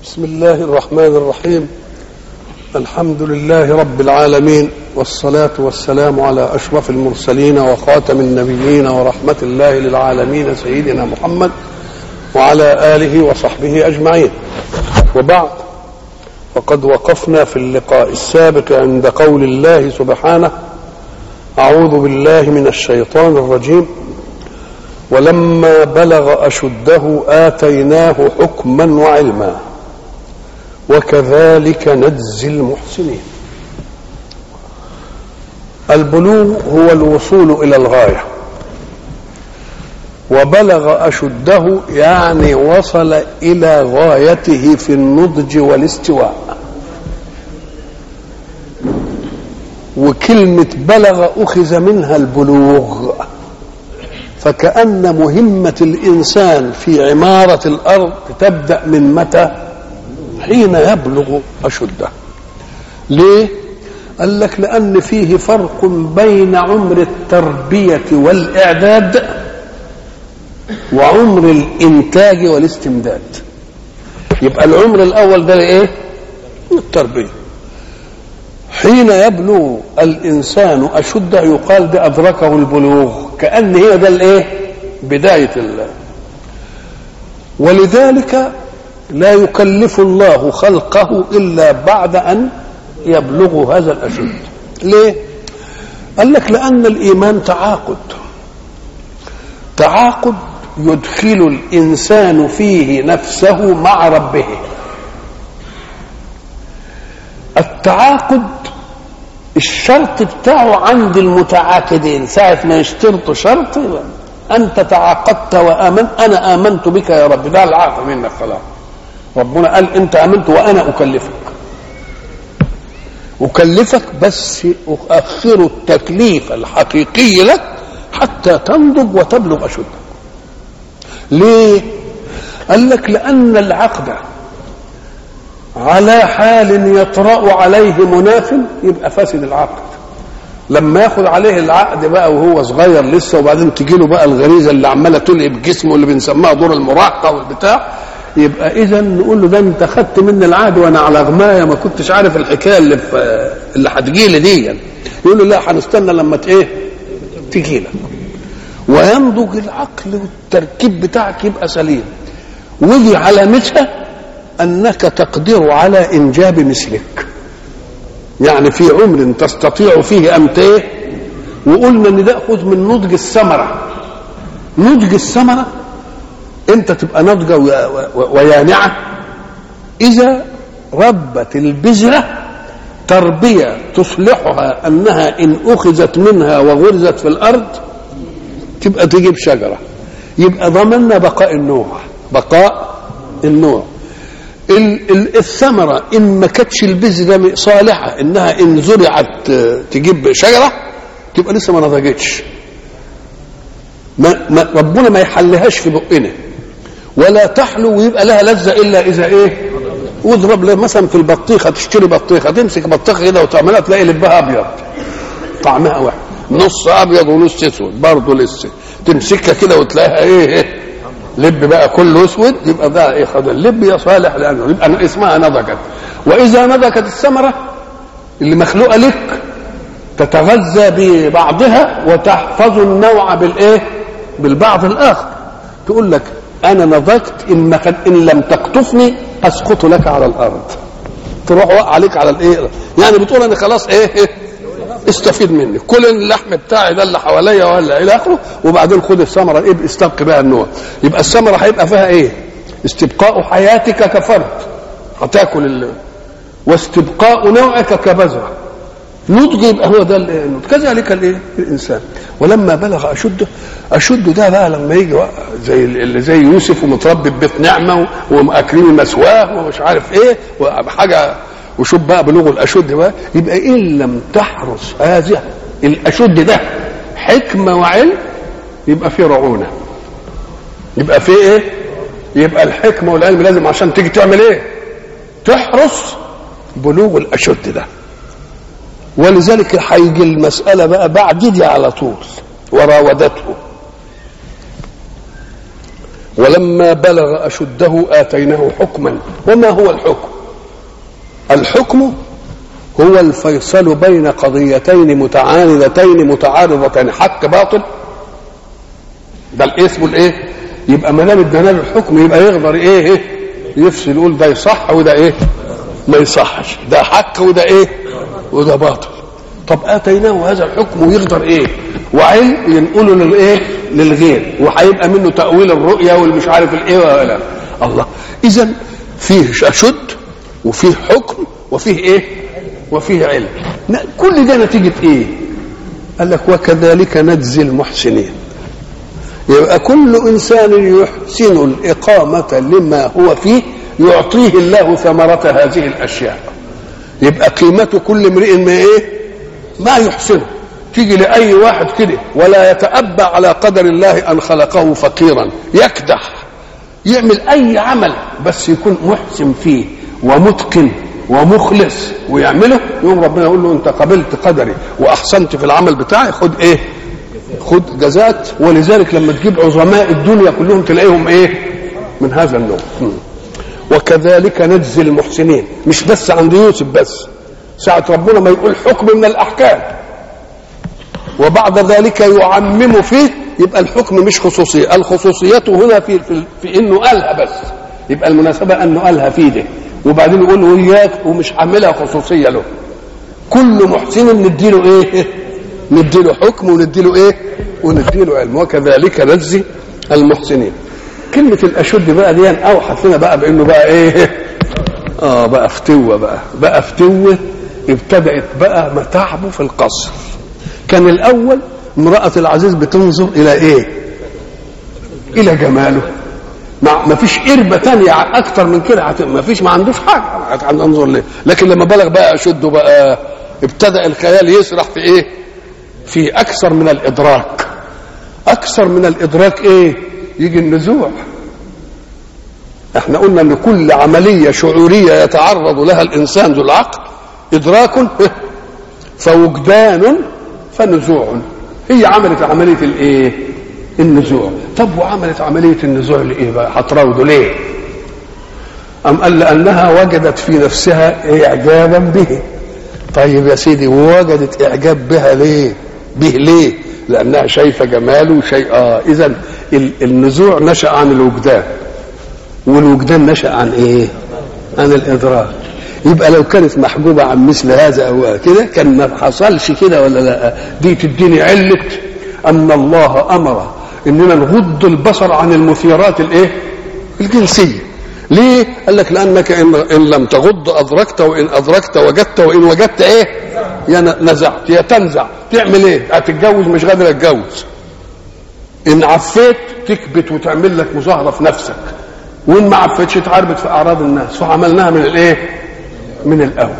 بسم الله الرحمن الرحيم. الحمد لله رب العالمين، والصلاة والسلام على أشرف المرسلين وخاتم النبيين ورحمة الله للعالمين سيدنا محمد وعلى آله وصحبه أجمعين. وبعد، وقد وقفنا في اللقاء السابق عند قول الله سبحانه: أعوذ بالله من الشيطان الرجيم: ولما بلغ أشده آتيناه حكما وعلما وكذلك نجزي المحسنين. البلوغ هو الوصول إلى الغاية، وبلغ أشده يعني وصل إلى غايته في النضج والاستواء. وكلمة بلغ أخذ منها البلوغ، فكأن مهمة الإنسان في عمارة الأرض تبدأ من متى؟ حين يبلغ أشده. ليه؟ قال لك لأن فيه فرق بين عمر التربية والإعداد وعمر الإنتاج والاستمداد. يبقى العمر الأول ده إيه؟ التربية. حين يبلغ الإنسان أشده يقال ده أدركه البلوغ، كأن هي ده الإيه؟ بداية ولذلك لا يكلف الله خلقه إلا بعد أن يبلغوا هذا الأشد. ليه؟ قال لك لأن الإيمان تعاقد يدخل الإنسان فيه نفسه مع ربه. التعاقد الشرط بتاعه عند المتعاقدين، ساعة ما يشترطوا شرط أنت تعاقدت وآمنت، أنا آمنت بك يا رب، ده العقد منك خلاص. ربنا قال أنت آمنت وأنا أكلفك بس أؤخر التكليف الحقيقي لك حتى تنضج وتبلغ أشدك. ليه؟ قال لك لأن العقد على حال يطرأ عليه مناف يبقى فاسد العقد. لما ياخد عليه العقد بقى وهو صغير لسه، وبعدين تجي له بقى الغريزه اللي عماله تلعب جسمه اللي بنسميها دور المراهقه والبتاع، يبقى اذا نقول له ده انت خدت مني العقد وانا على غمايه ما كنتش عارف الحكايه اللي هتجي لي دي. يقول له لا، هنستنى لما تجي لك وينضج العقل والتركيب بتاعك يبقى سليم. ودي علامتها أنك تقدر على إنجاب مثلك، يعني في عمر تستطيع فيه أن وقلنا أن ده أخذ من نضج الثمرة. نضج الثمرة أنت تبقى نضجة ويانعة إذا ربت البذرة تربية تصلحها أنها إن أخذت منها وغرزت في الأرض تبقى تجيب شجرة. يبقى ضمننا بقاء النوع. الثمرة إن ما كانتش البذرة صالحة إنها إن زرعت تجيب شجرة تبقى لسه ما نضجتش. ربنا ما يحلهاش في بقنا ولا تحلو ويبقى لها لذة إلا إذا واضرب مثلا في البطيخة، تشتري بطيخة تمسك بطيخة كده وتعملها تلاقي لبها أبيض طعمها واحد، نص أبيض ونص أسود برضه لسه، تمسكها كده وتلاقيها لب بقى كله اسود، يبقى ده خد اللب يا صالح لانه يبقى اسمها نضجت. واذا نضجت الثمره اللي مخلوقه لك تتغذى ببعضها وتحفظ النوع بالبعض الاخر. تقول لك انا نضجت ان لم تقطفني اسقط لك على الارض، تروح وقع عليك على يعني بتقول انا خلاص استفيد مني، كل اللحم بتاعي ده اللي حواليا ولا الى اخره، وبعدين خد الثمره استبق بها النوع. يبقى الثمره هيبقى فيها استبقاء حياتك كفرد هتاكل واستبقاء نوعك كبذره. نضج يبقى هو ده النضج. كذلك الانسان ولما بلغ اشده ده بقى لما يجي زي يوسف ومتربي ببيت نعمه ومأكلين مسواه ومش عارف وحاجه، وشوف بقى بلوغ الاشد بقى، يبقى ان لم تحرس هذا الاشد ده حكمه وعلم يبقى فيه رعونه، يبقى فيه يبقى الحكمه والعلم لازم عشان تيجي تعمل تحرس بلوغ الاشد ده. ولذلك هيجي المساله بقى بعد دي على طول، وراودته ولما بلغ أشده آتيناه حكما. وما هو الحكم؟ الحكم هو الفيصل بين قضيتين متعاندتين متعارضتين، حق باطل، ده الاسم الايه. يبقى ما دام ادانا له الحكم يبقى يقدر ايه يفصل، يقول ده يصح وده ايه ما يصحش، ده حق وده ايه وده باطل. طب اتيناه هذا الحكم ويقدر ايه وعلم ينقله للايه للغير، وهيبقى منه تاويل الرؤيا والمش عارف الايه ولا الله. اذا فيه اشد وفيه حكم وفيه ايه وفيه علم. كل ده نتيجه ايه؟ قال لك وكذلك نجزي المحسنين. يبقى كل انسان يحسن الاقامه لما هو فيه يعطيه الله ثمره هذه الاشياء. يبقى قيمه كل امرئ ما ايه ما يحسنه. تيجي لاي واحد كده ولا يتأبى على قدر الله ان خلقه فقيرا، يكدح يعمل اي عمل بس يكون محسن فيه ومتقن ومخلص ويعمله، يوم ربنا يقول له انت قبلت قدري واحسنت في العمل بتاعي، خد ايه خد جزات. ولذلك لما تجيب عظماء الدنيا كلهم تلاقيهم ايه من هذا النوع. وكذلك نجزي المحسنين. مش بس عند يوسف بس، ساعة ربنا ما يقول حكم من الأحكام وبعد ذلك يعمم فيه، يبقى الحكم مش خصوصية. الخصوصية هنا في إنه قالها بس، يبقى المناسبة أنه قالها فيه ده، وبعدين يقول وياك ومش عاملها خصوصية له. كل محسن نديله إيه نديله حكم ونديله إيه ونديله علم. وكذلك نجزي المحسنين. كلمة الأشد بقى دي أوحى لنا بقى بأنه بقى إيه بقى فتوة بقى فتوة. ابتدأت بقى متاعبه في القصر. كان الأول امرأة العزيز بتنظر إلى إيه إلى جماله، ما فيش قربة تانية أكتر من كده، ما فيش ما عندوش حاجة هتنظر ليه. لكن لما بلغ بقى أشده بقى ابتدأ الخيال يسرح في إيه في أكثر من الإدراك. أكثر من الإدراك إيه يجي النزوع. احنا قلنا ان كل عملية شعورية يتعرض لها الانسان ذو العقل ادراك فوجدان فنزوع. هي عملت عملية الايه النزوع. طب وعملت عملية النزوع لايه بقى هتراوده ليه؟ ام قال لانها وجدت في نفسها اعجابا به. طيب يا سيدي ووجدت اعجاب بها ليه ليه؟ لانها شايفة جماله شيء اذا النزوع نشأ عن الوجدان، والوجدان نشأ عن ايه عن الادراك. يبقى لو كانت محجوبة عن مثل هذا او كده كان ما حصلش كده ولا لا. دي تديني علة ان الله امر اننا نغض البصر عن المثيرات الايه الجنسية. ليه؟ قال لك لانك ان لم تغض ادركت، وان ادركت وجدت، وان وجدت ايه يا نزعت يا تنزع. تعمل ايه؟ هتتجوز مش قادر اتجوز. ان عفيت تكبت وتعمل لك مظاهرة في نفسك، وإن ما عفتش اتعربت في أعراض الناس. فعملناها من الإيه من الأول.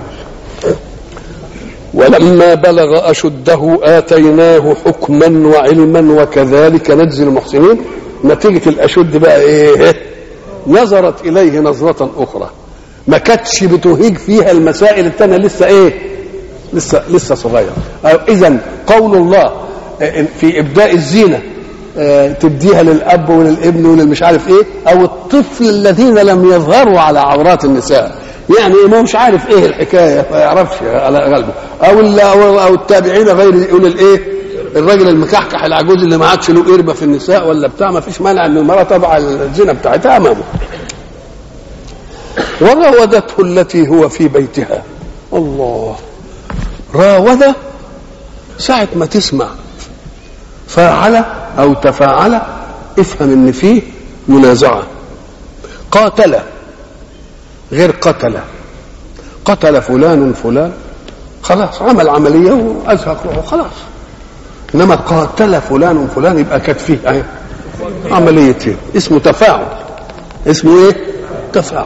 ولما بلغ أشده آتيناه حكما وعلما وكذلك نجزي المحسنين. نتيجة الأشد بقى إيه نظرت إليه نظرة أخرى ما كانتش بتهيج فيها المسائل التانية لسه إيه لسه صغير. إذن قول الله في إبداء الزينة تديها للأب وللابن وللمش عارف ايه، او الطفل الذين لم يظهروا على عورات النساء، يعني ما مش عارف ايه الحكايه ما يعرفش على قلبه، او التابعين غير يقول الايه الراجل المكحكح العجوز اللي ما عادش له قربه في النساء ولا بتاع، ما فيش مانع ان المراه تضع الزنا بتاعتها امامه. وراودته التي هو في بيتها. الله، راوده ساعه ما تسمع فاعل او تفاعل افهم ان فيه منازعه. قاتل غير قتل فلان خلاص عمل عمليه وازهق روحه خلاص. انما قاتل فلان يبقى كانت فيه ايه عمليتين، اسمه تفاعل. اسمه ايه تفاعل.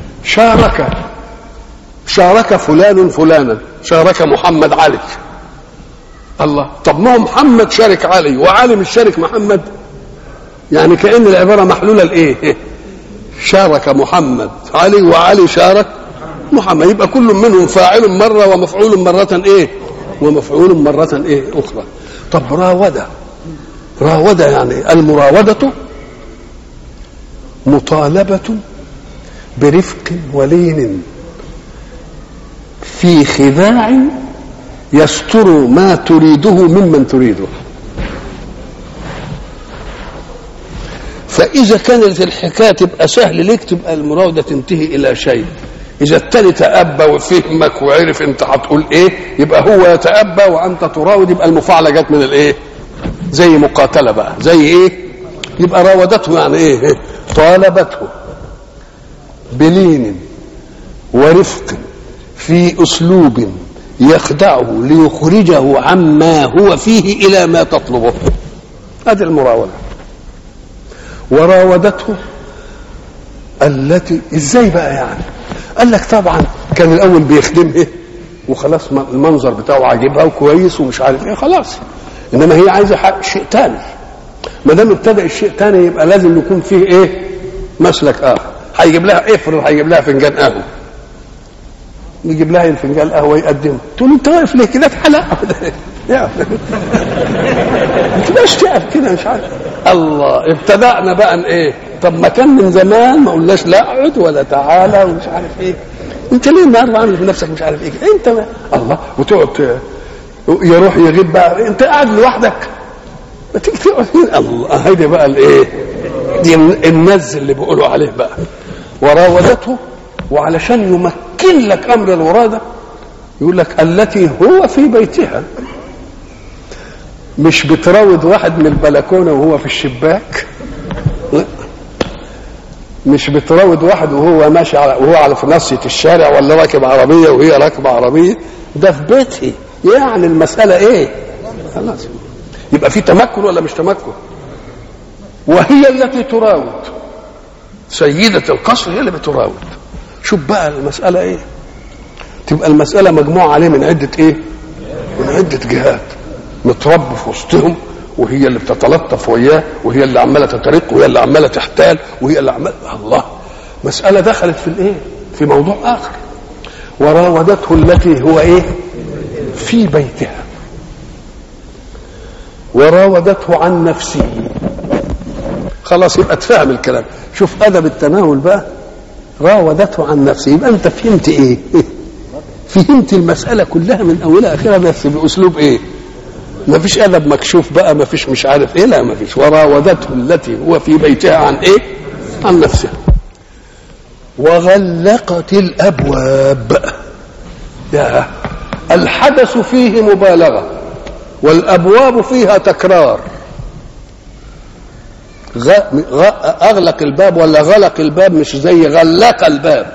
شارك فلانا، شارك محمد علي. الله، طب ما هو محمد شارك علي وعلي مش شارك محمد، يعني كأن العبارة محلولة لإيه؟ شارك محمد علي وعلي شارك محمد، يبقى كل منهم فاعل مرة ومفعول مرة إيه؟ ومفعول مرة إيه أخرى. طب راودة يعني المراودة مطالبة برفق ولين في خداع يستر ما تريده ممن تريده. فإذا كانت الحكاية تبقى سهل ليك تبقى المراودة تنتهي إلى شيء. إذا التاني تأبى وفهمك وعرف أنت هتقول إيه يبقى هو يتأبى وأنت تراود، يبقى المفاعلة جت من الإيه؟ زي مقاتلة بقى، زي إيه؟ يبقى راودته يعني إيه؟ طالبته بلين ورفق في أسلوب يخدعه ليخرجه عما هو فيه إلى ما تطلبه. هذه المراودة. وراودته التي ازاي بقى يعني؟ قال لك طبعا كان الاول بيخدمها وخلاص المنظر بتاعه عاجبها وكويس ومش عارف ايه خلاص، انما هي عايزه شيء تاني. ما دام ابتدأ الشيء تاني يبقى لازم يكون فيه ايه؟ مسلك اخر. هيجيب لها افرض هيجيب لها فنجان قهوه، يجيب لها فنجان قهوه يقدمه، تقول انت واقف ليه كده؟ اتحلق يعني ما تبقاش تقف كده مش عارف. الله ابتدأنا بقى ايه؟ طب ما كان من زمان ما قلناش لا اقعد ولا تعالى ومش عارف ايه. انت ليه النهارده عامل في نفسك مش عارف ايه؟ انت ما الله وتقعد يروح يغيب بقى، انت قاعد لوحدك ما تيجي تقعد هنا. الله هيدي بقى الايه؟ دي النز اللي بيقولوا عليه بقى. وراودته، وعلشان يمكن لك امر الوراده يقول لك التي هو في بيتها. مش بتراود واحد من البلكونه وهو في الشباك، لا. مش بتراود واحد وهو ماشي وهو على في ناصيه الشارع ولا راكب عربيه وهي راكبه عربيه، ده في بيته. يعني المساله ايه؟ خلاص يبقى في تمكن ولا مش تمكن؟ وهي التي تراود، سيده القصر هي اللي بتراود. شوف بقى المساله ايه؟ تبقى المساله مجموعه عليه من عده ايه؟ من عده جهات. متربي في وسطهم وهي اللي بتتلطف وياه وهي اللي عماله تترق وهي اللي عماله تحتال وهي اللي عماله الله. مساله دخلت في الايه؟ في موضوع اخر. وراودته التي هو ايه؟ في بيتها. وراودته عن نفسه. خلاص يبقى تفهم الكلام. شوف ادب التناول بقى. راودته عن نفسه، يبقى انت فهمت ايه؟ فهمت المساله كلها من اولها اخرها بس باسلوب ايه؟ ما فيش ادب مكشوف بقى، ما فيش مش عارف ايه، لا ما فيش. وراودته التي هو في بيتها عن ايه؟ عن نفسها. وغلقت الابواب. يا الحدث فيه مبالغه والابواب فيها تكرار. اغلق الباب ولا غلق الباب، مش زي غلق الباب.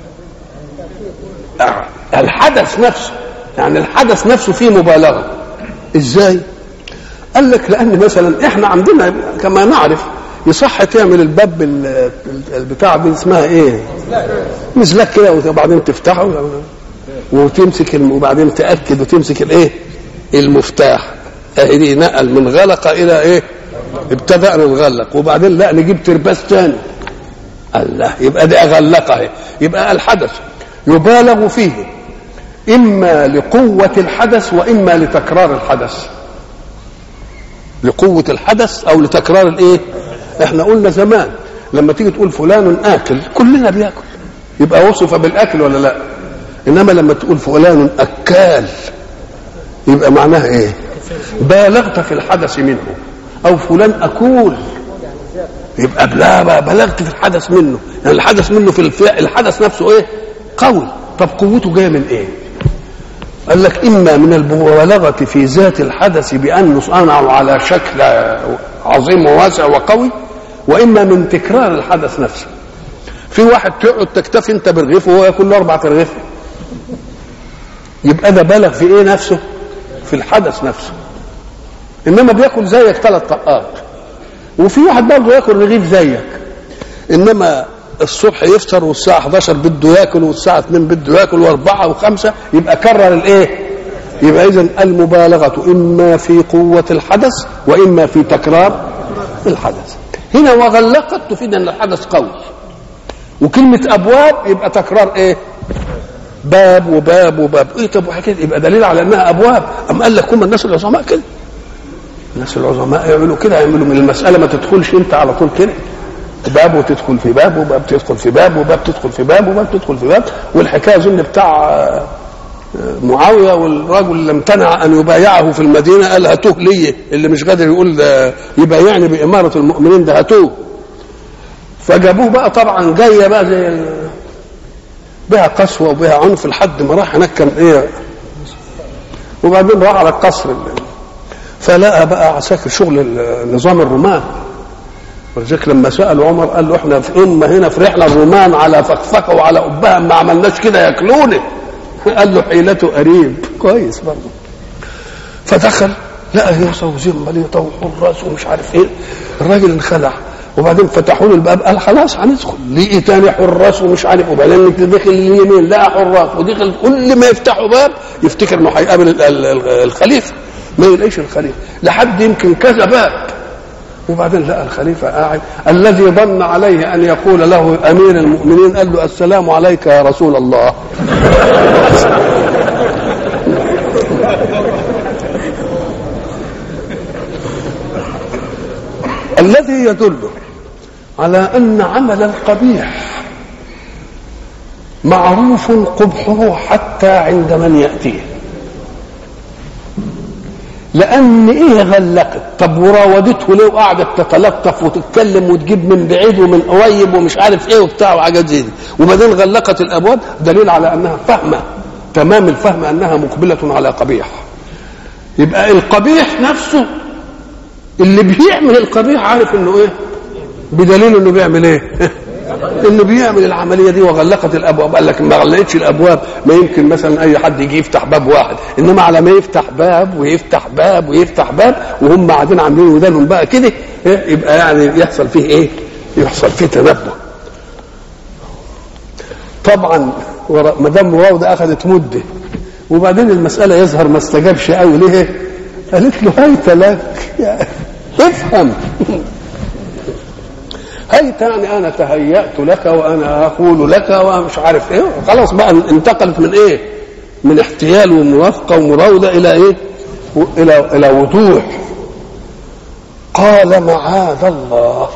الحدث نفسه يعني الحدث نفسه فيه مبالغه. ازاي؟ قال لك لان مثلا احنا عندنا كما نعرف يصح تعمل الباب البتاع دي اسمها ايه؟ مزلك كده وبعدين تفتحه وتمسك وبعدين تاكد وتمسك الايه؟ المفتاح. اهي نقل من غلق الى ايه؟ ابتدأنا نغلق وبعدين لا نجيب ترباس تاني. الله يبقى ده غلقه. يبقى الحدث يبالغ فيه إما لقوة الحدث وإما لتكرار الحدث. لقوة الحدث أو لتكرار الإيه؟ إحنا قلنا زمان لما تيجي تقول فلان آكل كلنا بياكل يبقى وصف بالأكل ولا لا؟ إنما لما تقول فلان أكال يبقى معناها إيه؟ بالغت في الحدث منه. أو فلان أكول يبقى لا بلغت في الحدث منه، يعني الحدث منه في الحدث نفسه إيه؟ قوي. طب قوته جاية من إيه؟ قال لك إما من المبالغة في ذات الحدث بأنه صنعه على شكل عظيم وواسع وقوي، وإما من تكرار الحدث نفسه. في واحد تقعد تكتفي أنت برغيف وهو ياكل له 4 رغيف، يبقى ده بالغ في إيه نفسه؟ في الحدث نفسه. إنما بياكل زيك 3 طقات. وفي واحد برضه ياكل رغيف زيك، إنما الصبح يفطر والساعة 11 بده ياكل والساعة 2 بده ياكل و4 و5، يبقى كرر الايه؟ يبقى اذن المبالغة اما في قوة الحدث واما في تكرار الحدث. هنا وغلقت تفيد ان الحدث قوي. وكلمة ابواب يبقى تكرار ايه؟ باب وباب وباب. ايه طب وحكاية يبقى دليل على انها ابواب. ام قال لك هم الناس العظماء كده؟ الناس العظماء يعملوا كده، يعملوا من المسألة ما تدخلش انت على طول كده. باب وتدخل في باب، وباب تدخل في باب، وباب تدخل في باب، وباب تدخل في باب. والحكايه اظن بتاع معاويه والرجل اللي امتنع ان يبايعه في المدينه قال هاتوه لي، اللي مش قادر يقول يبايعني باماره المؤمنين ده هاتوه. فجابوه بقى طبعا جايه بقى زي بها قسوه وبها عنف لحد ما راح هناك كان ايه، وبعدين راح على القصر فلقى بقى عساكر شغل نظام الرومان. ولذلك لما سالوا عمر قال له احنا في هنا فرحنا الرومان على فخفخه وعلى قبها ما عملناش كده ياكلوني. قال له حيلته قريب كويس برضه. فدخل لقى هيصه وزير ماليه وطوحوا الراس ومش عارف ايه. الراجل انخلع وبعدين فتحوا له الباب قال خلاص هندخل. لقي تاني حراس ومش عارف، وبعدين دخل اليمين لقى حراس ودخل. كل ما يفتحوا باب يفتكر انه هيقابل الخليفه، ما يلاقيش الخليفه لحد يمكن كذا باب، وبعدين لقى الخليفه قاعد الذي ظن عليه ان يقول له امير المؤمنين قال له السلام عليك يا رسول الله. الذي يدل على ان عمل القبيح معروف قبحه حتى عند من ياتيه. لان ايه غلقت؟ طب وراودته ليه وقعدت تتلطف وتتكلم وتجيب من بعيد ومن قريب ومش عارف ايه وبتاع وحاجات زي دي، وبعدين غلقت الابواب، دليل على انها فاهمه تمام الفهم انها مقبله على قبيح. يبقى القبيح نفسه اللي بيعمل القبيح عارف انه ايه، بدليل انه بيعمل ايه؟ انه بيعمل العمليه دي. وغلقت الابواب، قال لك ما غلقتش الابواب ما يمكن مثلا اي حد يجي يفتح باب واحد، انما على ما يفتح باب ويفتح باب ويفتح باب وهم قاعدين عاملين ودانهم بقى كده، يبقى يعني يحصل فيه ايه؟ يحصل فيه تنبه. طبعا مدام مراوده اخذت مده وبعدين المساله يظهر ما استجابش قوي. ليه؟ قالت له هيت لك يعني افهم. هيت يعني انا تهيأت لك وانا اقول لك ومش عارف ايه. خلاص بقى انتقلت من ايه؟ من احتيال وموافقه ومراوده الى ايه؟ الى وضوح. قال معاذ الله،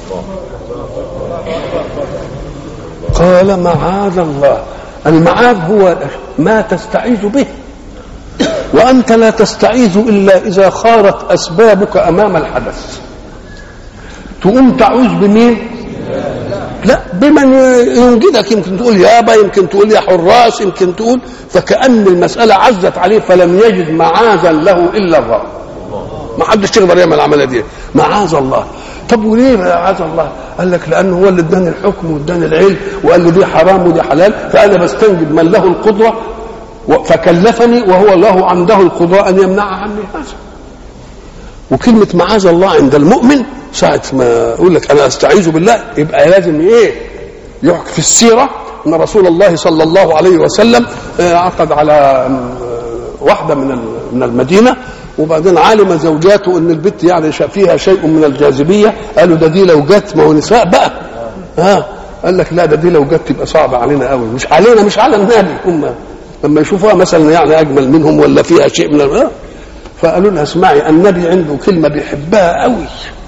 قال معاذ الله. المعاذ هو ما تستعيذ به، وأنت لا تستعيذ إلا إذا خارت أسبابك أمام الحدث. تقوم تعوذ بمين؟ لا، بمن ينجدك. يمكن تقول يابا، يمكن تقول يا حراس، يمكن تقول. فكأن المسألة عزت عليه فلم يجد معاذا له إلا الله. ما حدش يقدر يعمل العملية دي. معاذ الله. طب وليه معاذ الله؟ قال لك لأنه هو اللي اداني الحكم واداني العلم وقال لي دي حرام ودي حلال، فأنا بستنجد من له القدرة فكلفني وهو له عنده القدرة أن يمنع عني هذا. وكلمة معاذ الله عند المؤمن ساعة ما يقول لك أنا أستعيذ بالله يبقى لازم إيه؟ يحكي في السيرة أن رسول الله صلى الله عليه وسلم عقد على واحدة من المدينة، وبعدين علم زوجاته أن البت يعني فيها شيء من الجاذبية. قالوا ده دي لو جت، ما هو نساء بقى. قال لك لا، ده دي لو جت تبقى صعبة علينا قوي، مش علينا مش على النبي. هم لما يشوفوها مثلا يعني اجمل منهم ولا فيها شيء من فقالوا لها اسمعي النبي عنده كلمه بيحبها قوي.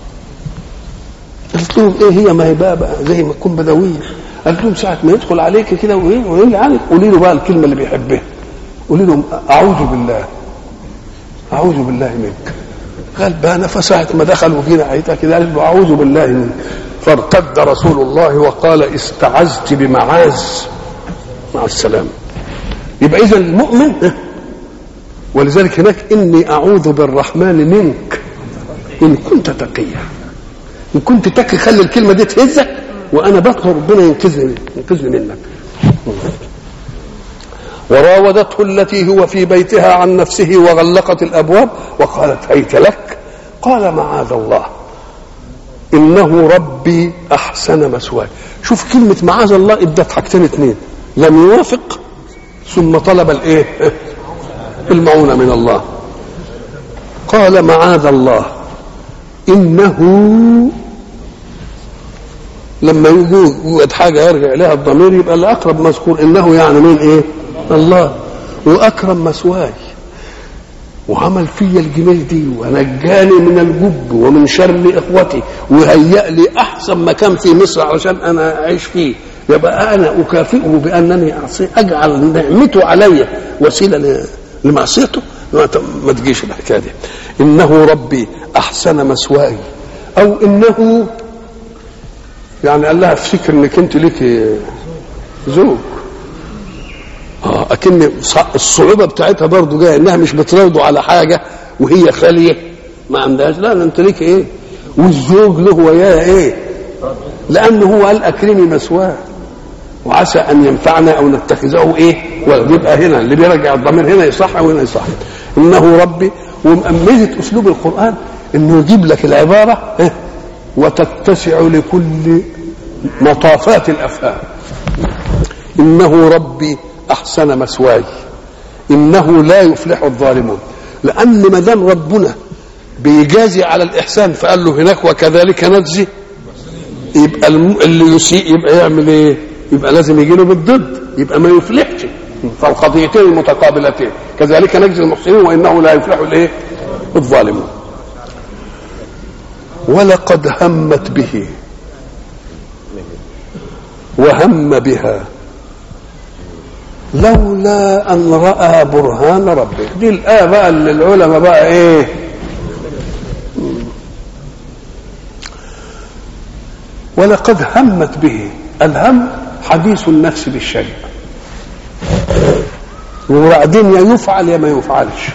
قلت لهم ايه هي؟ ما هي بقى زي ما تكون بدويه. قلت لهم ساعه ما يدخل عليك كده وايه يعني قولي له بقى الكلمه اللي بيحبها، قولي له اعوذ بالله، اعوذ بالله منك. قال بقى انا فساعه ما دخل وجينا عيتها كده قال له اعوذ بالله منك. فارتد رسول الله وقال استعذت بمعاذ مع السلامه. يبقى إذن المؤمن، ولذلك هناك إني أعوذ بالرحمن منك إن كنت تقيا. إن كنت تقي خلي الكلمة دي تهزك، وأنا بطلب ربنا ينقذني منك. وراودته التي هو في بيتها عن نفسه وغلقت الأبواب وقالت هيت لك. قال معاذ الله إنه ربي أحسن مثواي. شوف كلمة معاذ الله ادت حاجتين اتنين، لم يوافق ثم طلب الايه؟ المعونة من الله. قال معاذ الله انه، لما يوجد حاجه يرجع اليها الضمير يبقى الاقرب مذكور، انه يعني مين؟ ايه؟ الله. واكرم مثواي. وعمل فيا الجميل دي ونجاني من الجب ومن شر اخوتي وهيأ لي احسن مكان في مصر علشان انا اعيش فيه، يبقى انا اكافئه بانني اجعل نعمته علي وسيله لمعصيته؟ ما تجيش الحكايه دي. انه ربي احسن مثواي، او انه يعني قال لها افتكر انك انت ليك زوج. اكن الصعوبه بتاعتها برضو جايه انها مش بتراوده على حاجه وهي خاليه ما عندهاش، لا انت ليك ايه والزوج له وياه ايه، لانه هو قال اكرمي مثواه وعسى ان ينفعنا او نتخذه ايه، ويبقى هنا اللي بيرجع الضمير هنا يصح وهنا يصح. انه ربي. ومأمنة اسلوب القران انه يجيب لك العباره وتتسع لكل مطافات الافهام. انه ربي احسن مثواي انه لا يفلح الظالمون. لان ما دام ربنا بيجازي على الاحسان فقال له هناك وكذلك نجزي، يبقى اللي يسيء يبقى يعمل ايه؟ يبقى لازم يجي له بالضد، يبقى ما يفلحش. فالقضيتين المتقابلتين كذلك نجزي المحسنين وانه لا يفلح الايه؟ الظالمون. ولقد همت به وهم بها لولا ان راى برهان ربه. دي الايه بقى اللي العلماء بقى ايه، ولقد همت به. الهم حديث النفس بالشيء، وبعدين يا يفعل يا ما يفعلش.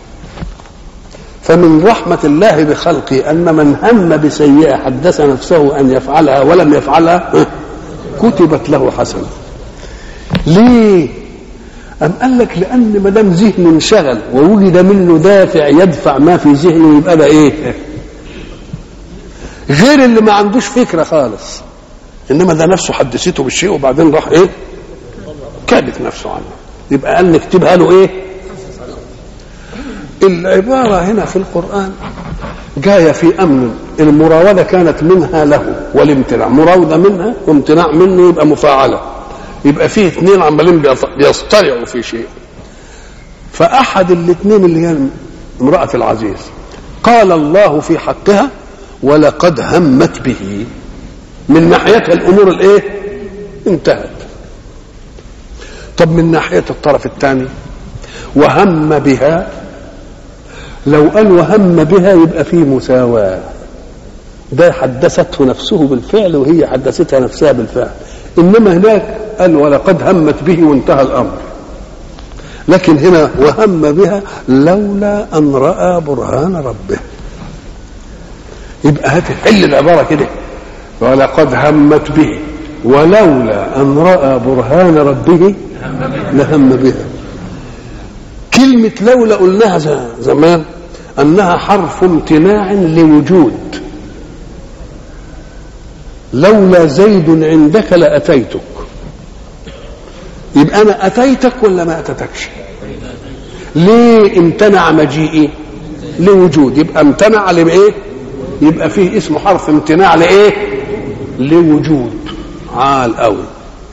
فمن رحمة الله بخلقه أن من هم بسيئة حدث نفسه أن يفعلها ولم يفعلها كتبت له حسنة. ليه؟ أم قال لك لأن ما دام ذهنه انشغل ووجد منه دافع يدفع ما في ذهنه يبقى ده إيه؟ غير اللي ما عندوش فكرة خالص، إنما ده نفسه حدثته بالشيء وبعدين راح إيه؟ كابت نفسه عنه، يبقى قال نكتبها له إيه؟ العبارة هنا في القرآن جاية في أمر المراودة كانت منها له والامتناع، مراودة منها وامتناع منه يبقى مفاعلة، يبقى فيه اثنين عمالين بيصطرعوا في شيء. فأحد الاثنين اللي هي امرأة العزيز قال الله في حقها ولقد همت به، من ناحيتها الأمور الايه انتهت. طب من ناحية الطرف الثاني وهم بها، لو قال وهم بها يبقى فيه مساواة، ده حدثته نفسه بالفعل وهي حدثتها نفسها بالفعل، إنما هناك قال ولقد همت به وانتهى الأمر. لكن هنا وهم بها لولا أن رأى برهان ربه، يبقى هتحل العبارة كده ولقد همت به ولولا أن رأى برهان ربه لهم بها. كلمة لولا قلناها زمان أنها حرف امتناع لوجود، لولا زيد عندك لأتيتك، يبقى أنا أتيتك ولا ما أتتكش؟ ليه امتنع مجيئي؟ لوجود، يبقى امتنع لإيه؟ يبقى فيه اسمه حرف امتناع لإيه؟ لوجود عال قوي.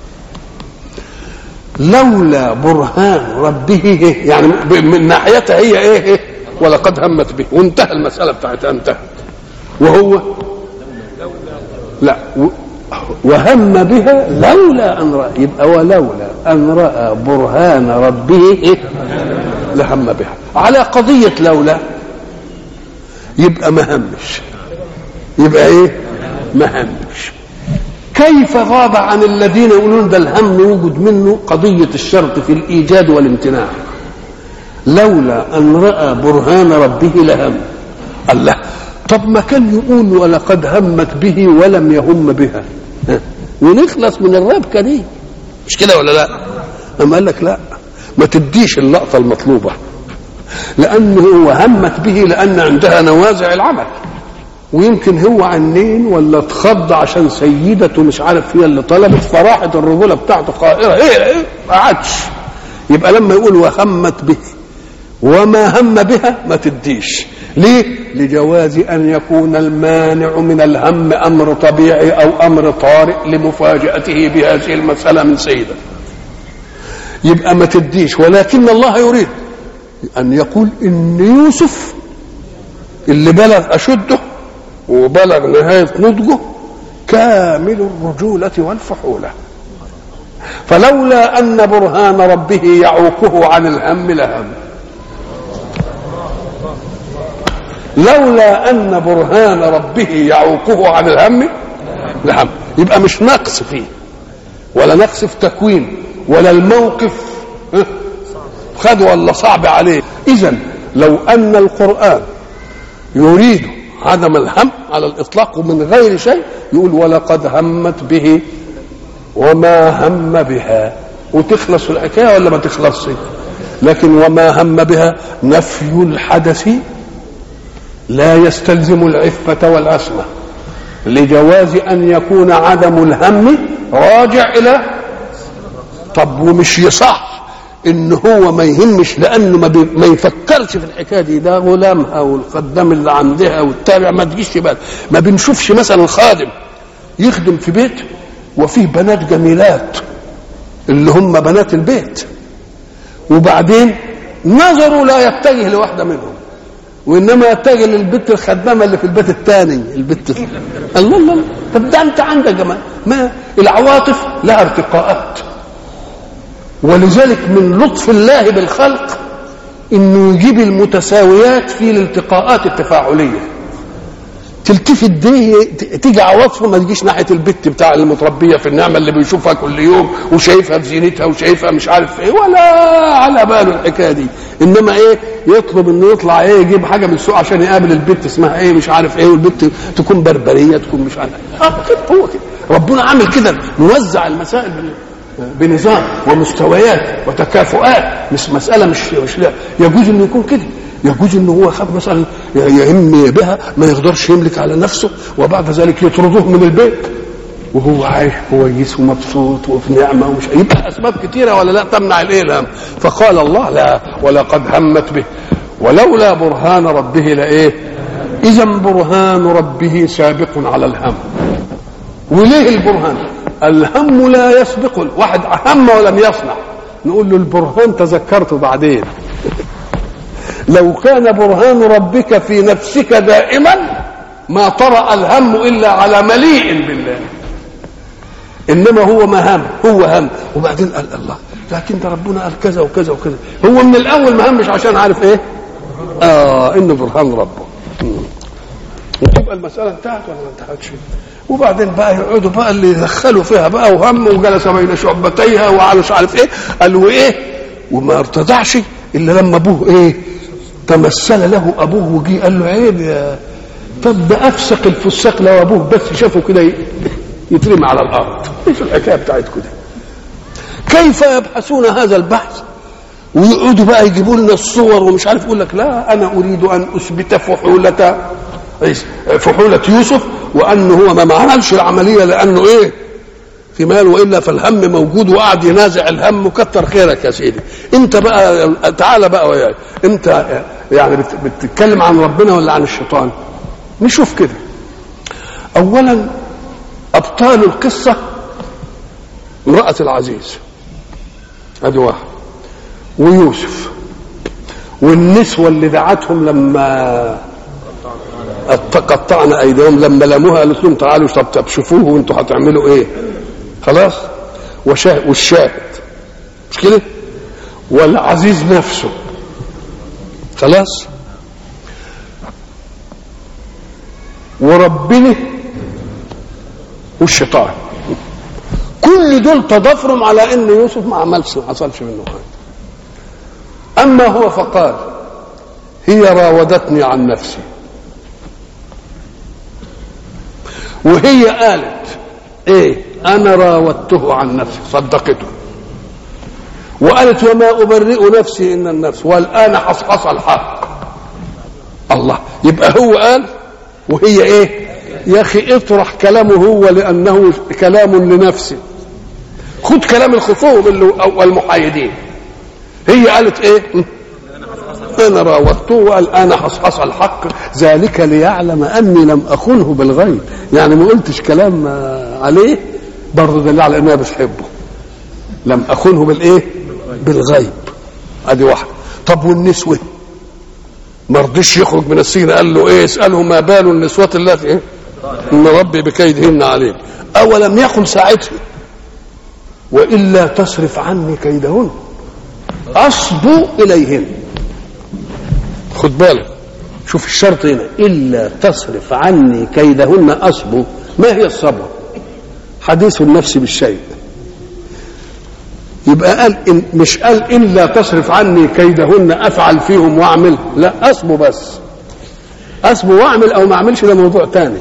لولا برهان ربه يعني من ناحيتها هي ايه ولقد همت به وانتهى المسألة بتاعتها انتهت. وهو لا وهم بها لولا أن رأى، يبقى ولولا أن رأى برهان ربه لهم بها. على قضية لولا يبقى ما همش، يبقى ايه ما همش. كيف غاب عن الذين يقولون ده الهم يوجد منه قضية الشرط في الإيجاد والامتناع؟ لولا أن رأى برهان ربه لهم. الله، طب ما كان يقول ولقد همت به ولم يهم بها ونخلص من الربكة دي، مش كده ولا لا؟ أما قال لك لا، ما تديش اللقطة المطلوبة، لأنه هو همت به لأن عندها نوازع العمل، ويمكن هو عنين ولا اتخض عشان سيدته مش عارف هي اللي طلبت فراحت الرجوله بتاعته قائره ايه ما عادش. يبقى لما يقول وهمت به وما هم بها ما تديش. ليه؟ لجواز ان يكون المانع من الهم امر طبيعي او امر طارئ لمفاجأته بهذه المسألة من سيده، يبقى ما تديش. ولكن الله يريد أن يقول إن يوسف اللي بلغ أشده وبلغ نهاية نضجه كامل الرجولة والفحولة، فلولا أن برهان ربه يعوقه عن الهم لهم، لولا أن برهان ربه يعوقه عن الهم لهم. يبقى مش نقص فيه ولا نقص في تكوين ولا الموقف خد ولا صعب عليه. إذن لو أن القرآن يريد عدم الهم على الإطلاق ومن غير شيء يقول ولقد همت به وما هم بها، وتخلص الحكاية ولا ما تخلصش. لكن وما هم بها نفي الحدث لا يستلزم العفة والعصمة، لجواز أن يكون عدم الهم راجع إلى طب ومش يصح إن هو ما يهمش لأنه ما يفكرش في الحكاية دي، ده غلامها والخدام اللي عندها والتابع ما تجيش بال. ما بنشوفش مثلا خادم يخدم في بيت وفيه بنات جميلات اللي هم بنات البيت، وبعدين نظره لا يتجه لواحدة منهم وإنما يتجه للبت الخدامة اللي في البيت الثاني، البت الله الله. طب ده أنت عندك جمال، ما العواطف لها ارتقاءات، ولذلك من لطف الله بالخلق انه يجيب المتساويات في الالتقاءات التفاعليه. تلتفت دي تيجي عواطفه ما تجيش ناحيه البت بتاع المتربيه في النعمه اللي بيشوفها كل يوم وشايفها في زينتها وشايفها مش عارف ايه، ولا على باله الحكايه دي. انما ايه يطلب انه يطلع ايه يجيب حاجه من السوق عشان يقابل البت اسمها ايه مش عارف ايه، والبت تكون بربريه تكون مش عارف كده. هو كده ربنا عامل كده، نوزع المسائل بنظام ومستويات وتكافؤات، مش مسألة مش لا. يجوز انه يكون كده، يجوز انه هو خد مثلا يهم بها ما يقدرش يملك على نفسه وبعد ذلك يطردوه من البيت وهو عايش كويس ومبسوط وفي نعمه ومش يبقى اسباب كثيره ولا لا تمنع الالهام. فقال الله لا ولقد همت به ولولا برهان ربه لايه. اذا برهان ربه سابق على الهم. وليه البرهان؟ الهم لا يسبق. واحد هم ولم يصنع نقول له البرهان تذكرته بعدين. لو كان برهان ربك في نفسك دائما ما طرأ الهم إلا على مليء بالله، إنما هو ما هم، هو هم وبعدين قال الله لكن ده ربنا قال كذا وكذا وكذا. هو من الأول ما همش عشان عارف إيه إنه برهان ربه. وتبقى المسألة انتهت ولا ما انتهتش؟ وبعدين بقى يقعدوا بقى اللي يدخلوا فيها بقى وهم وجلس بين شعبتيها وعلى مش عارف ايه قالوا ايه وما ارتضعش الا لما ابوه ايه تمثل له ابوه وجي قال له عيب يا طب ده افسق الفساق لو ابوه بس شافه كده يترمي على الارض. ايش الحكايه بتاعتكم دي؟ كيف يبحثون هذا البحث ويقعدوا بقى يجيبوا لنا الصور ومش عارف يقول لك لا انا اريد ان اثبت فحولة يوسف وأنه هو ما عملش العملية لأنه إيه في مال وإلا فالهم موجود وقعد ينازع الهم وكتر خيرك يا سيدي. أنت بقى تعال بقى وياي أنت يعني بتتكلم عن ربنا ولا عن الشيطان؟ نشوف كده. أولا أبطال القصة امرأة العزيز هذه واحد ويوسف والنسوة اللي دعتهم لما قطعنا ايديهم لما لموها قالت لهم تعالوا طب شوفوه وانتوا هتعملوا ايه خلاص. والشاهد مش كده والعزيز نفسه خلاص وربنا والشيطان كل دول تضافرهم على ان يوسف ما حصلش منه حاجه. اما هو فقال هي راودتني عن نفسي وهي قالت ايه انا راودته عن نفسي صدقته وقالت وما ابرئ نفسي ان النفس والان حصحص الحق. الله يبقى هو قال وهي ايه يا اخي اطرح كلامه هو لانه كلام لنفسه. خد كلام الخصوم والمحايدين. هي قالت ايه انا راودته والان حصحص الحق ذلك ليعلم اني لم اخنه بالغيب. يعني ما قلتش كلام عليه برضه دليل على انها بتحبه. لم اخنه بالايه بالغيب. ادي واحده. طب والنسوة ما رضيش يخرج من السجن، قال له ايه؟ اسأله ما بال النسوة التي ايه ان ربي بكيدهن عليم. اولم يقل ساعتها والا تصرف عني كيدهن اصبو اليهن. خد بالك، شوف الشرط هنا، الا تصرف عني كيدهن اصبو. ما هي الصبر؟ حديث النفس بالشيء. يبقى قال إن مش قال الا تصرف عني كيدهن افعل فيهم واعمل، لا، اصبو بس. اصبو واعمل او ما اعملش ده موضوع ثاني.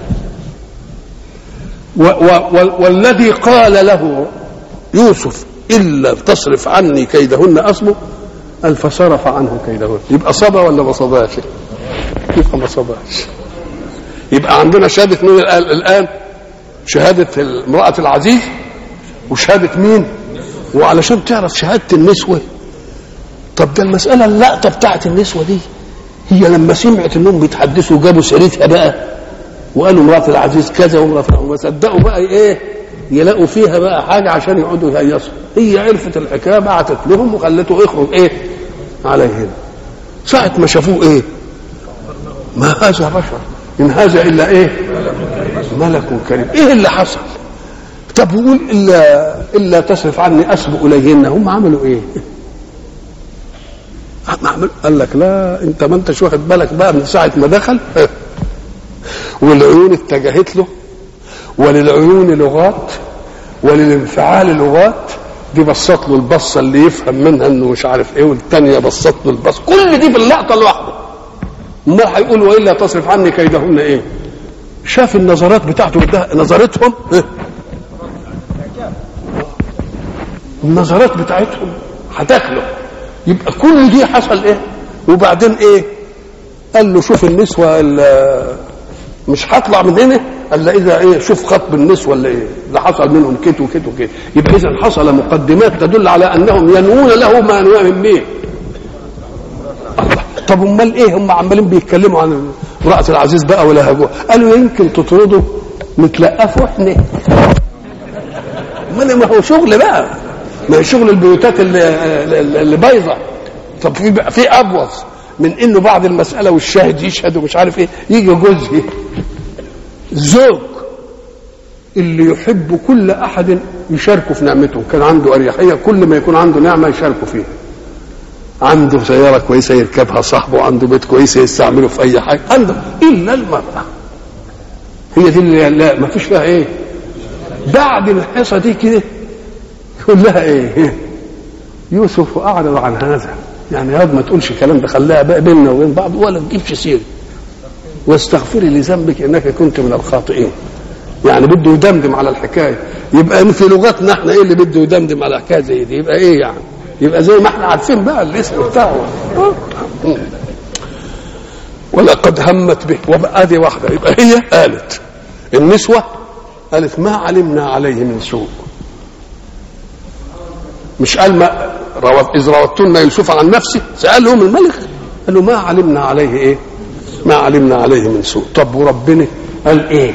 والذي قال له يوسف الا تصرف عني كيدهن اصبو، قال فصرف عنه كيدهن. يبقى صبى ولا ما صباش؟ يبقى ما صباش. يبقى عندنا شهاده مين الان؟ شهاده امراه العزيز وشهاده مين؟ وعلشان تعرف شهاده النسوه، طب ده المساله اللقطه بتاعت النسوه دي، هي لما سمعت انهم بيتحدثوا جابوا سيرتها بقى وقالوا امراه العزيز كذا وما صدقوا بقى ايه يلاقوا فيها بقى حاجه عشان يقعدوا يهيصوا. هي عرفت الحكايه، بعتت لهم وخلته يخرج ايه عليهم. ساعه ما شافوه ايه؟ ما هذا بشر ان هذا الا ايه؟ ملك كريم. ايه اللي حصل؟ طب يقول الا تصرف عني اسبق اليهن، هم عملوا ايه؟ قال لك لا، انت ما انتش واخد بالك بقى من ساعه ما دخل والعيون اتجهت له، وللعيون لغات وللانفعال لغات. دي بصت له البصه اللي يفهم منها انه مش عارف ايه، والثانيه بصت له البصه، كل دي في اللقطه الواحده. ما هيقول والا تصرف عني كيدهن ايه؟ شاف النظرات بتاعته، نظرتهم النظرات بتاعتهم هتاكله. يبقى كل دي حصل ايه؟ وبعدين ايه؟ قال له شوف النسوه مش هطلع من هنا الا اذا ايه؟ شوف خطب النسوه اللي ايه اللي حصل منهم كده وكده وكده. يبقى اذا حصل مقدمات تدل على انهم ينوون له ما انواهم به. طب امال ايه؟ هم عمالين بيتكلموا عن امراه العزيز بقى ولا هجوه. قالوا يمكن تطردوا نتلقفوا احنا. ما هو شغل بقى، ما هي شغل البيوتات اللي بايظه. طب في ابوظ من انه بعد المساله والشاهد يشهد ومش عارف ايه، يجي جوزه زوج اللي يحب كل احد يشاركه في نعمته. كان عنده اريحيه، كل ما يكون عنده نعمه يشاركه فيها. عنده سياره كويسه يركبها صاحبه، عنده بيت كويس يستعمله في اي حاجه عنده، الا المراه هي دي اللي لا ما فيش فيها ايه. بعد الحصه دي كده يقول لها ايه؟ يوسف اعرض عن هذا، يعني يا ما تقولش الكلام ده، خليها بقى بيننا وبين بعض ولا تجيبش سيره، واستغفري لذنبك انك كنت من الخاطئين. يعني بده يدمدم على الحكايه. يبقى في لغتنا احنا ايه اللي بده يدمدم على حكايه زي دي؟ يبقى ايه يعني؟ يبقى زي ما احنا عارفين بقى الاسم بتاعه. ولقد همت به. وادي واحده. يبقى هي قالت النسوه قالت ما علمنا عليه من سوء. مش قال ما إذ راودتن يوسف عن نفسه، سألهم الملك قال له ما علمنا عليه ايه؟ ما علمنا عليه من سوء. طب وربنا قال ايه؟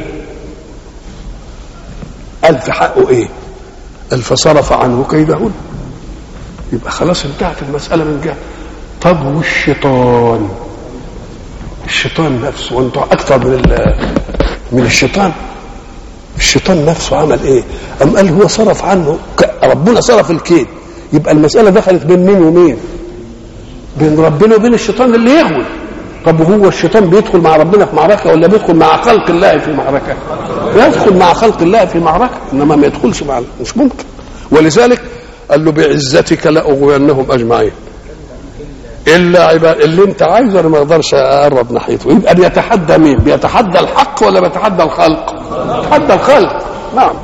قال في حقه ايه؟ قال فصرف عنه كيدهن. يبقى خلاص انتهت المسألة من جهة. طب والشيطان؟ الشيطان نفسه، وانتوا اكثر من الشيطان. الشيطان نفسه عمل ايه؟ أم قال هو صرف عنه، ربنا صرف الكيد. يبقى المسألة دخلت بين مين ومين؟ بين ربنا وبين الشيطان اللي يغوي. طب وهو الشيطان بيدخل مع ربنا في معركة ولا بيدخل مع خلق الله في معركة؟ يدخل مع خلق الله في معركة، انما ما يدخلش مع، مش ممكن. ولذلك قال له بعزتك لأغوينهم أجمعين إلا عباد اللي انت عايزه انا ما اقدرش اقرب ناحيته. يبقى بيتحدى مين؟ بيتحدى الحق ولا بيتحدى الخلق؟ بيتحدى الخلق. نعم.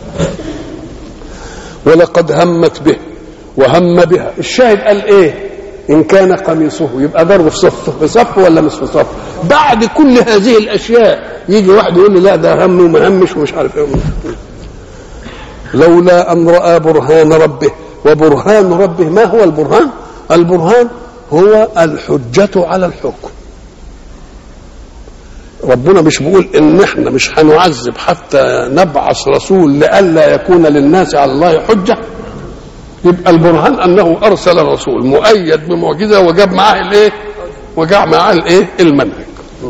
ولقد همت به وهم بها. الشاهد قال ايه؟ ان كان قميصه، يبقى ضرب في صف ولا مش في صف؟ بعد كل هذه الاشياء يجي واحد يقول لي لا ده هم وما همش ومش عارف ايه. لولا ان راى برهان ربه. وبرهان ربه ما هو البرهان؟ البرهان هو الحجة على الحكم. ربنا مش بيقول ان احنا مش هنعذب حتى نبعث رسول لئلا يكون للناس على الله حجة؟ يبقى البرهان انه ارسل رسول مؤيد بمعجزه وجاب معاه الايه؟ وجاب معاه الايه؟ المنهج.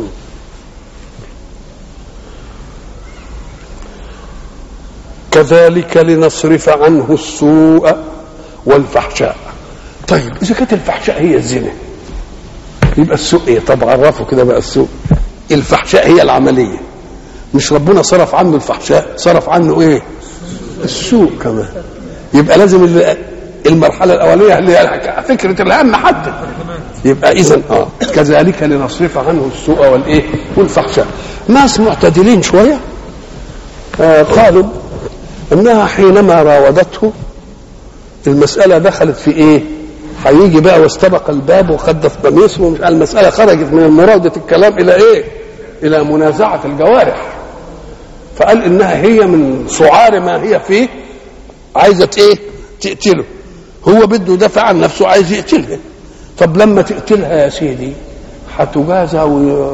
كذلك لنصرف عنه السوء والفحشاء. طيب اذا كانت الفحشاء هي الزنا يبقى السوء ايه؟ طب عرفوا كده بقى السوء. الفحشاء هي العمليه، مش ربنا صرف عنه الفحشاء، صرف عنه ايه؟ السوء كمان. يبقى لازم المرحله الاوليه اللي هي فكره الهم حتى يبقى اذا كذلك لنصرف عنه السوء والايه؟ والفحشاء. ناس معتدلين شويه قالوا انها حينما راودته المساله دخلت في ايه؟ هيجي بقى واستبق الباب وخدف قميصه ومش المساله خرجت من مراوده الكلام الى ايه؟ الى منازعه الجوارح. فقال انها هي من سعار ما هي فيه عايزه ايه؟ تقتله. هو بده يدافع عن نفسه عايز يقتلها. طب لما تقتلها يا سيدي هتجازى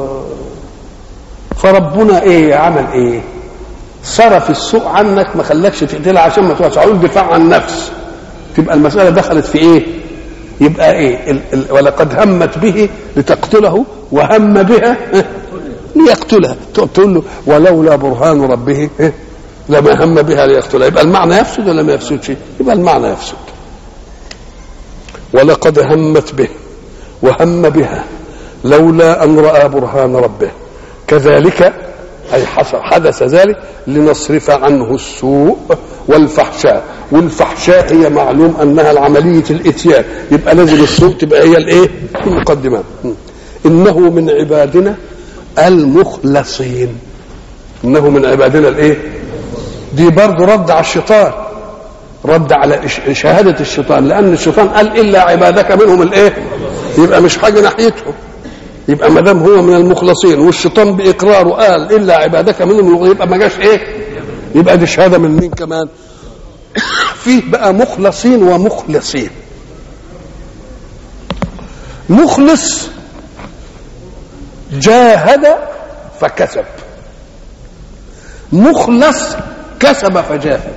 فربنا ايه عمل ايه؟ صرف السوء عنك ما خلاكش تقتلها عشان ما توسعوش دفاع عن النفس. تبقى المساله دخلت في ايه؟ يبقى ايه؟ ولقد همت به لتقتله وهم بها ليقتلها. تقول له ولولا برهان ربه لما هم بها ليقتلها. يبقى المعنى يفسد ولا ما يفسدش؟ يبقى المعنى يفسد. ولقد همت به وهم بها لولا أن رأى برهان ربه كذلك أي حدث ذلك لنصرف عنه السوء والفحشاء. والفحشاء هي معلوم أنها العملية الإتيان، يبقى لازم السوء تبقى هي الإيه؟ المقدمة. إنه من عبادنا المخلصين. إنه من عبادنا الإيه؟ دي برضو رد على الشيطان، رد على شهادة الشيطان، لأن الشيطان قال إلا عبادك منهم الإيه؟ يبقى مش حاجة ناحيته. يبقى ما دام هو من المخلصين والشيطان بإقراره قال إلا عبادك منهم يبقى ما جاش إيه؟ يبقى دي شهادة من مين كمان؟ فيه بقى مخلصين ومخلصين. مخلص جاهد فكسب، مخلص كسب فجاهد.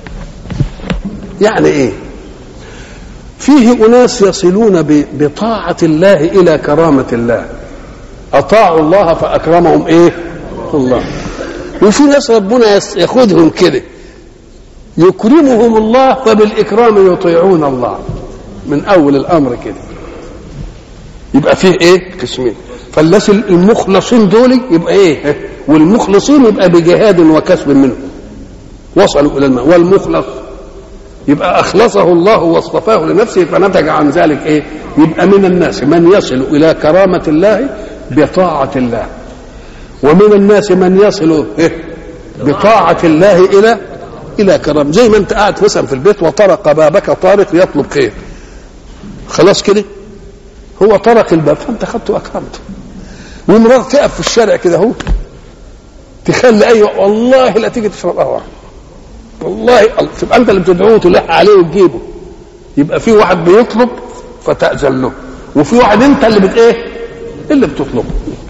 يعني ايه؟ فيه اناس يصلون بطاعة الله الى كرامة الله، اطاعوا الله فاكرمهم ايه؟ الله. وفي ناس ربنا ياخذهم كده يكرمهم الله فبالاكرام يطيعون الله من اول الامر كده. يبقى فيه ايه؟ قسمين. فالناس المخلصين دول يبقى ايه؟ والمخلصين يبقى بجهاد وكسب منهم وصلوا الى الماء. والمخلص يبقى اخلصه الله واصطفاه لنفسه فنتج عن ذلك ايه؟ يبقى من الناس من يصل الى كرامة الله بطاعة الله، ومن الناس من يصل بطاعة الله الى كرامة. زي ما انت قاعد مثلا في البيت وطرق بابك طارق يطلب خير، خلاص كده هو طرق الباب فانت خدته واكرمته. ومرار تقف في الشارع كده اهو تخلي ايوه والله لا تيجي تشرب قهوه، والله تبقى انت اللي بتدعوه تلح عليه وتجيبه. يبقى في واحد بيطلب فتأذن له، وفي واحد انت اللي ايه؟ اللي بتطلبه.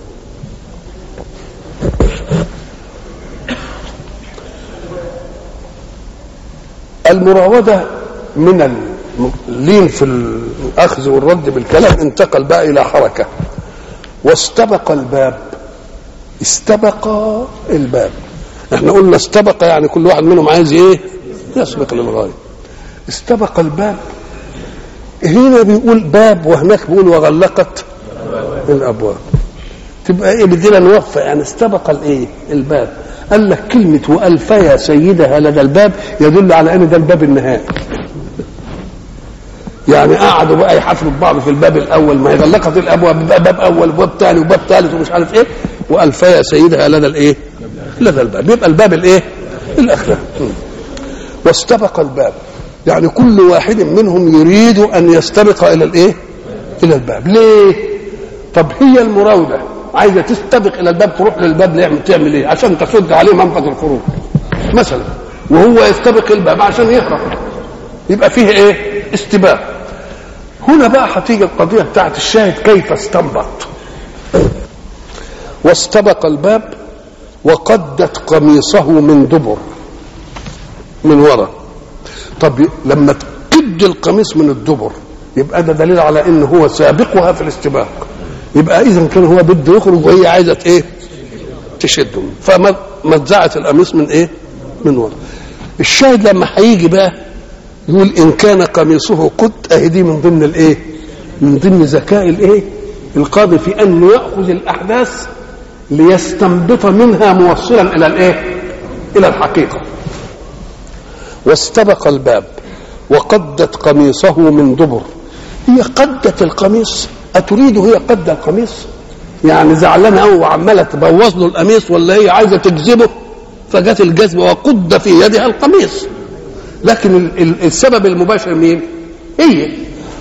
المراودة من اللين في الأخذ والرد بالكلام انتقل بقى إلى حركة. واستبق الباب. استبق الباب، احنا قلنا استبق يعني كل واحد منهم عايز ايه؟ يسبق للغاية. استبق الباب هنا بيقول باب وهناك بيقول وغلقت الأبواب. تبقى ايه؟ بدينا نوفق يعني استبق الايه؟ الباب. قال لك كلمة وألفيا سيدها لدى الباب يدل على ان ده الباب النهائي. يعني قعدوا بقى يحفلوا ببعض في الباب الاول، ما هي غلقت الابواب باب اول وباب ثاني وباب ثالث ومش عارف ايه، والفيا سيدها لدى الايه؟ لدى الباب. يبقى الباب الايه؟ الاخره. واستبق الباب يعني كل واحد منهم يريد ان يستبق الى الايه؟ الى الباب. ليه؟ طب هي المراوده عايزه تستبق الى الباب تروح للباب ليه؟ تعمل ايه؟ عشان تسد عليه منفذ الخروج مثلا، وهو يستبق الباب عشان يهرب. يبقى فيه ايه؟ استباق. هنا بقى هتيجي القضيه بتاعت الشاهد كيف استنبط. واستبق الباب وقدت قميصه من دبر، من وراء. طب لما تقد تشد القميص من الدبر، يبقى ده دليل على ان هو سابقها في الاستباق. يبقى اذا كان هو بده يخرج وهي عايزه ايه؟ تشده. فمزعت القميص من ايه؟ من ورا. الشاهد لما هيجي بقى يقول ان كان قميصه قد، اهدي من ضمن الايه؟ من ضمن ذكاء الايه؟ القاضي في انه ياخذ الاحداث ليستنبط منها موصلا الى الايه؟ الى الحقيقه. واستبق الباب وقدت قميصه من دبر. هي قدت القميص، اتريد هي قد القميص؟ يعني زعلانه قوي وعماله تبوظ له القميص، ولا هي عايزه تجذبه؟ فجت الجذبه وقد في يدها القميص. لكن السبب المباشر مين؟ هي.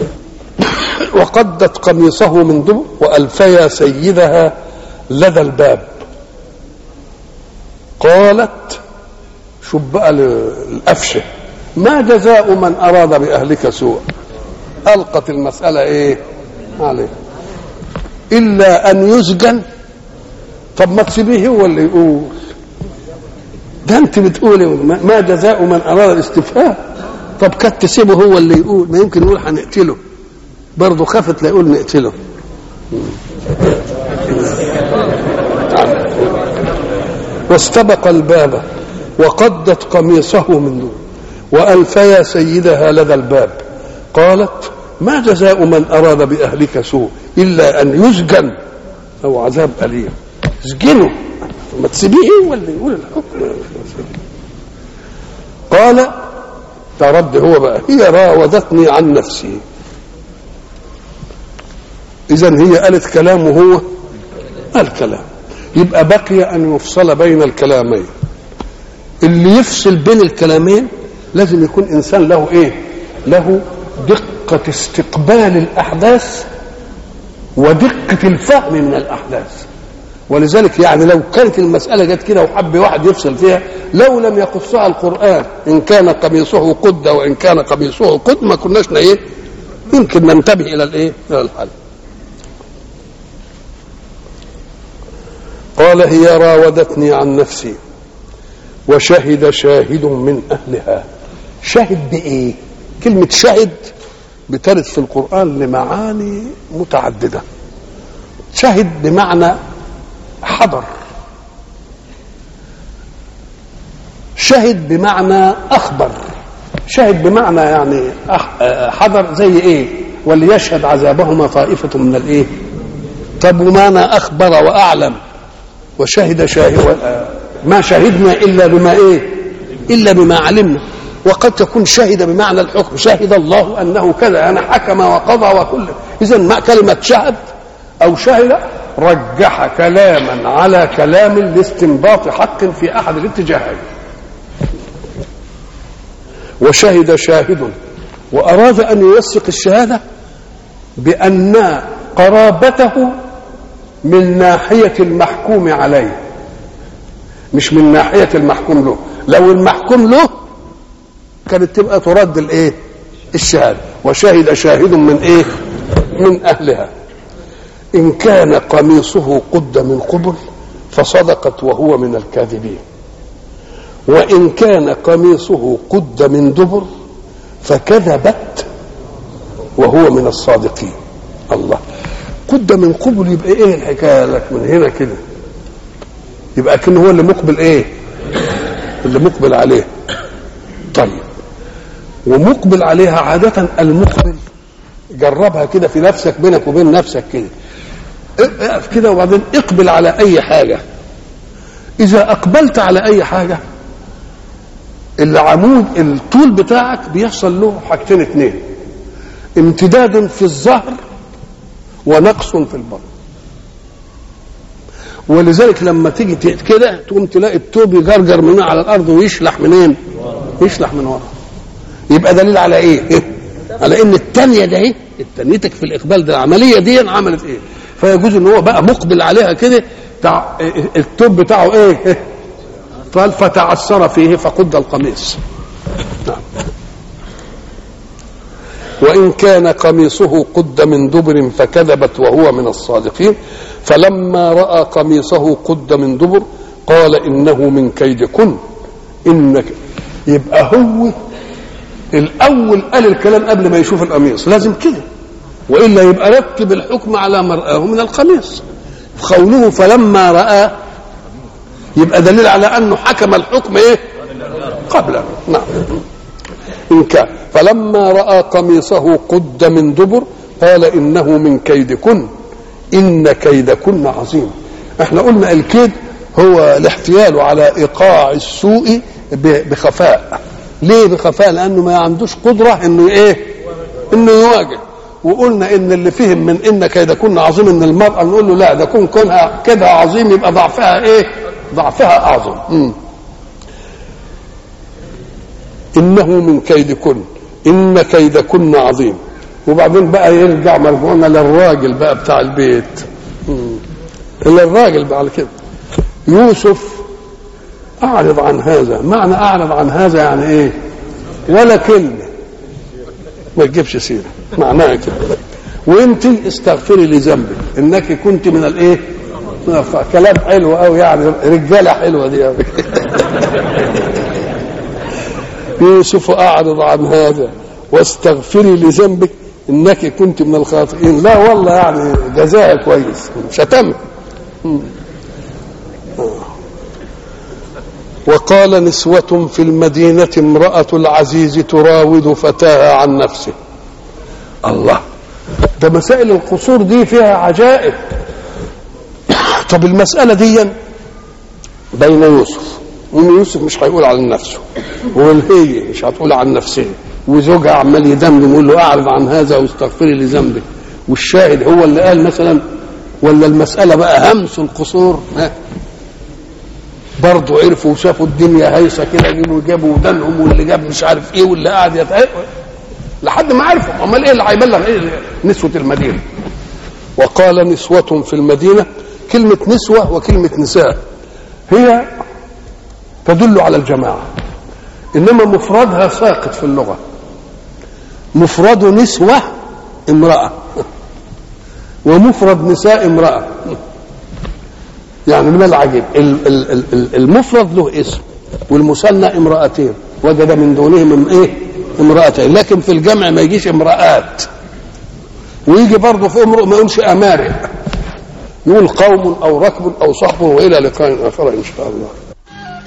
وقدت قميصه من دبر والفيا سيدها لدى الباب. قالت، شوف بقى القفشه، ما جزاء من اراد باهلك سوء. القت المساله ايه عليه؟ الا ان يسجن. طب ما تسيبيه هو اللي يقول، ده انت بتقولي ما جزاء من اراد الاستفهام. طب كانت تسيبه هو اللي يقول، ما يمكن يقول هنقتله، برضه خافت لا يقول نقتله. واستبق الباب وقدت قميصه من دون وألفيا سيدها لدى الباب. قالت ما جزاء من أراد بأهلك سوء إلا أن يسجن أو عذاب أليم. اسجنه، ما تسيبيه ولا يقول الحكم. قال ترد هو بقى، هي راودتني عن نفسي. إذن هي قالت كلام وهو قال كلام، يبقى بقي أن يفصل بين الكلامين. اللي يفصل بين الكلامين لازم يكون إنسان له إيه؟ له دقة استقبال الأحداث ودقة الفهم من الأحداث. ولذلك يعني لو كانت المسألة جت كده وحب واحد يفصل فيها، لو لم يقصها القرآن إن كان قميصه قد وإن كان قميصه قد، ما كناش إيه؟ يمكن ننتبه إلى الإيه؟ إلى الحل. قال هي راودتني عن نفسي وشهد شاهد من أهلها. شهد بإيه؟ كلمة شهد بترد في القرآن لمعاني متعددة. شهد بمعنى حضر، شهد بمعنى أخبر، شهد بمعنى يعني حضر. زي إيه؟ وليشهد عذابهما طائفة من الإيه؟ طب ومعنى أخبر وأعلم. وشهد شاهد، ما شهدنا إلا بما إيه؟ إلا بما علمنا. وقد تكون شهد بمعنى الحكم، شهد الله أنه كذا، أنا حكم وقضى وكله. إذن ما كلمة شهد أو شهد رجح كلاما على كلام لاستنباط حق في أحد الاتجاهين. وشهد شاهد، وأراد أن يوثق الشهادة بأن قرابته من ناحية المحكوم عليه، مش من ناحية المحكوم له. لو المحكوم له كانت تبقى ترد الايه؟ الشهادة. وشهد شاهد من ايه؟ من اهلها ان كان قميصه قد من قبل فصدقت وهو من الكاذبين، وان كان قميصه قد من دبر فكذبت وهو من الصادقين. الله، قد من قبل يبقى ايه الحكايه لك من هنا كده؟ يبقى كأنه هو اللي مقبل ايه؟ اللي مقبل عليه. طيب، ومقبل عليها عادة المقبل، جربها كده في نفسك، بينك وبين نفسك كده، اقف كده وبعدين اقبل على اي حاجة. اذا اقبلت على اي حاجة العمود الطول بتاعك بيحصل له حاجتين اتنين، امتداد في الظهر ونقص في البطن. ولذلك لما تيجي كده تقوم تلاقي التوب يجرجر من على الارض ويشلح منين؟ يشلح من ورا. يبقى دليل على ايه؟ على ان الثانيه ده ايه؟ التنيتك في الاقبال ده، العمليه دي عملت ايه؟ فيجوز ان هو بقى مقبل عليها كده، التوب بتاعه ايه؟ فتعثر فيه فقد القميص. نعم. وإن كان قميصه قد من دبر فكذبت وهو من الصادقين. فلما رأى قميصه قد من دبر قال إنه من كيدكن. إنك، يبقى هو الاول قال الكلام قبل ما يشوف القميص، لازم كده، والا يبقى رتب الحكم على ما رآه من القميص. قوله فلما رأى يبقى دليل على انه حكم الحكم ايه قبله. نعم. إن كان فلما رأى قميصه قد من دبر قال إنه من كيدكن إن كيدكن عظيم. احنا قلنا الكيد هو الاحتيال على إيقاع السوء بخفاء. ليه بخفاء؟ لأنه ما عندوش قدرة إنه إيه؟ إنه يواجه. وقلنا إن اللي فهم من إن كيدكن عظيم إن المرأة نقول له لا، ده كونها كده عظيم يبقى ضعفها إيه؟ ضعفها أعظم. إنه من كيدكن إن كيدكن عظيم. وبعدين بقى يرجع مرجعنا للراجل بقى بتاع البيت، للراجل بقى كده. يوسف أعرض عن هذا. معنى أعرض عن هذا يعني إيه؟ ولا كلمة ما تجيبش سيرة، معناها كده. وانت استغفري لذنبك انك كنت من الايه؟ كلام حلو قوي يعني، رجاله حلوه دي قوي. يوسف أعرض عن هذا واستغفري لذنبك إنك كنت من الخاطئين. لا والله يعني جزاء كويس، شتم. وقال نسوة في المدينة امرأة العزيز تراود فتاها عن نفسه. الله، ده مسائل القصور دي فيها عجائب. طب المسألة دي بين يوسف، يوسف مش هيقول عن نفسه، والهي مش هتقول عن نفسها، وزوجها عمال يدمدم يقول له اعرض عن هذا واستغفري لذنبك، والشاهد هو اللي قال مثلا، ولا المسألة بقى همس القصور؟ برضه عرفوا وشافوا الدنيا هيصة كده، جابوا ودانهم، واللي جاب مش عارف ايه، واللي قاعد لحد ما عرفوا. امال ايه اللي هيبلغ ايه؟ نسوة المدينة. وقال نسوة في المدينة، كلمة نسوة وكلمة نساء هي تدل على الجماعة، إنما مفردها ساقط في اللغة. مفرد نسوة امرأة، ومفرد نساء امرأة. يعني ما العجيب؟ المفرد له اسم، والمثنى امرأتين، وجد من دونهم ايه؟ امرأتين. لكن في الجمع ما يجيش امرأات، ويجي برضه في امرؤ ما يقولش أمارئ، يقول قوم أو ركب أو صحب. وإلى لقاء آخر إن شاء الله.